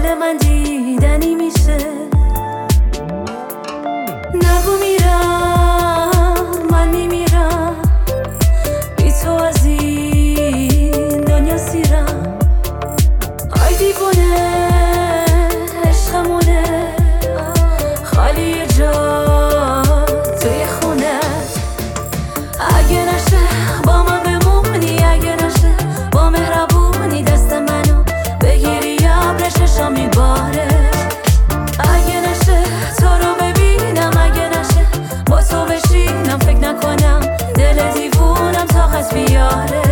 حال من دیدنی میشه. نگو میرم، من میمیرم، بی تو از این دنیا سیرم. آی دیوونه عشقمونه، خالی جا توی خونه. اگه نشه با من بمونی، اگه نشه با مهربونی دست منو بگیری، ابر چشام میباره. اگه نشه تو رو ببینم، اگه نشه با تو بشینم، فکر نکنم دل دیوونم طاقت بیاره.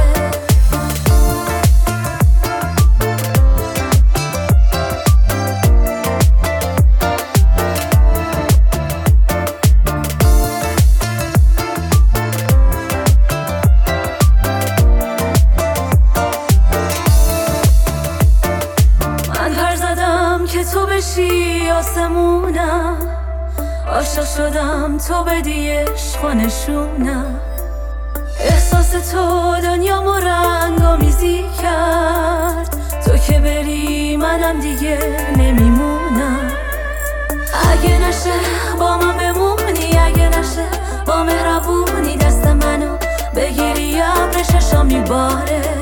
که تو بشی آسمونم، عاشق شدم تو بدی عشق و نشونم. احساس تو دنیامو رنگ‌آمیزی کرد، تو که بری منم دیگه نمیمونم. اگه نشه با من بمونی، اگه نشه با مهربونی دست منو بگیری، ابر چشام میباره.